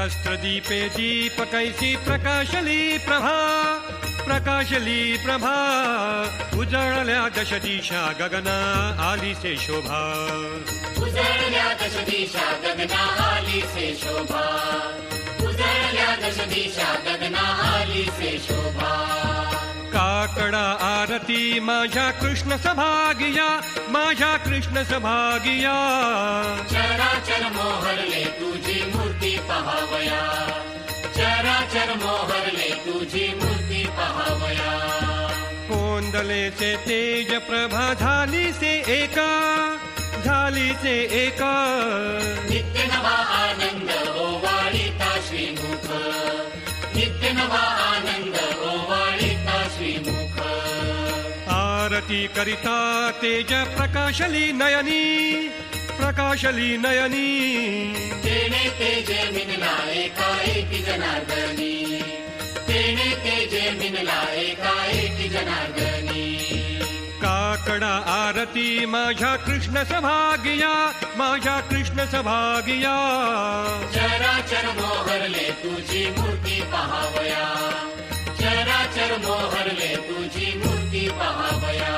सहस्रदीपे दीपकैसी प्रकाशली प्रभा उजळल्या दश दिशा गगना आली से शोभा उजळल्या दश दिशा गगना आली से शोभा उजळल्या दश दिशा गगना आली से शोभा काकडा आरती माझ्या कृष्ण सभागिया माझ्या कृष्ण सभागिया चराचर मोहरले तुझी मूर्ती पहावया चराचर मोहरले तुझी मूर्ती पहावया कोंदलेचे तेज प्रभा झाली से एका नित्य नवा आनंद ओवाळीता श्रीमुख नित्य नवा आनंद ओवाळीता श्रीमुख आरती करिता तेज प्रकाशली नयनी तेने तेजे मिनला एकाएकी जनार्दनी तेने तेजे मिनला एकाएकी जनार्दनी काकडा आरती माझ्या कृष्ण सभागिया चराचर मोहरले तुझी मूर्ती पहावया चराचर मोहरले तुझी मूर्ती पहावया